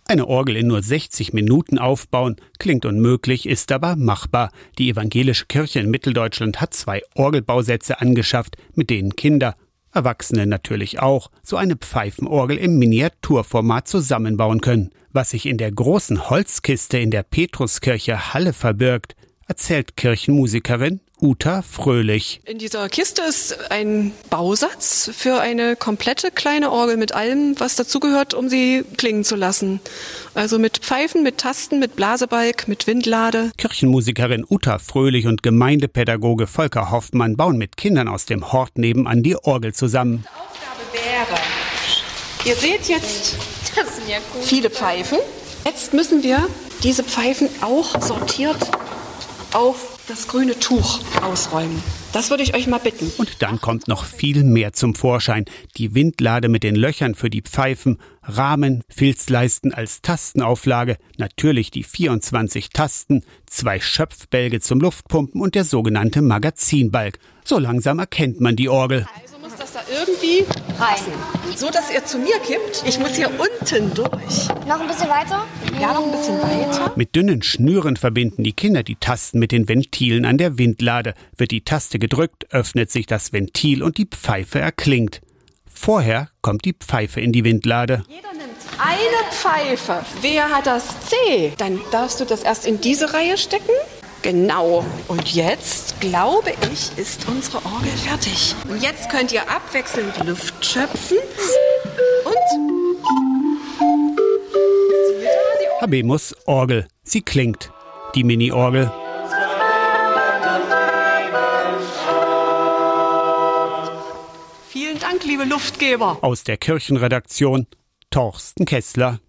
Eine Orgel in nur 60 Minuten aufbauen, klingt unmöglich, ist aber machbar. Die evangelische Kirche in Mitteldeutschland hat 2 Orgelbausätze angeschafft, mit denen Kinder, Erwachsene natürlich auch, so eine Pfeifenorgel im Miniaturformat zusammenbauen können. Was sich in der großen Holzkiste in der Petruskirche Halle verbirgt, erzählt Kirchenmusikerin Uta Fröhlich. In dieser Kiste ist ein Bausatz für eine komplette kleine Orgel mit allem, was dazugehört, um sie klingen zu lassen. Also mit Pfeifen, mit Tasten, mit Blasebalg, mit Windlade. Kirchenmusikerin Uta Fröhlich und Gemeindepädagoge Volker Hoffmann bauen mit Kindern aus dem Hort nebenan die Orgel zusammen. Die Aufgabe wäre, ihr seht jetzt viele Pfeifen. Jetzt müssen wir diese Pfeifen auch sortiert auf das grüne Tuch ausräumen. Das würde ich euch mal bitten. Und dann kommt noch viel mehr zum Vorschein. Die Windlade mit den Löchern für die Pfeifen, Rahmen, Filzleisten als Tastenauflage, natürlich die 24 Tasten, 2 Schöpfbälge zum Luftpumpen und der sogenannte Magazinbalg. So langsam erkennt man die Orgel. Also muss das da irgendwie passen. So, dass ihr zu mir kippt. Ich muss hier unten durch. Noch ein bisschen weiter? Ja, noch ein bisschen weiter. Mit dünnen Schnüren verbinden die Kinder die Tasten mit den Ventilen an der Windlade. Wird die Taste gedrückt, öffnet sich das Ventil und die Pfeife erklingt. Vorher kommt die Pfeife in die Windlade. Jeder nimmt eine Pfeife. Wer hat das C? Dann darfst du das erst in diese Reihe stecken. Genau. Und jetzt, glaube ich, ist unsere Orgel fertig. Und jetzt könnt ihr abwechselnd Luft schöpfen. Und Habemus Orgel. Sie klingt. Die Mini-Orgel. vielen Dank, liebe Luftgeber. Aus der Kirchenredaktion Torsten Kessler.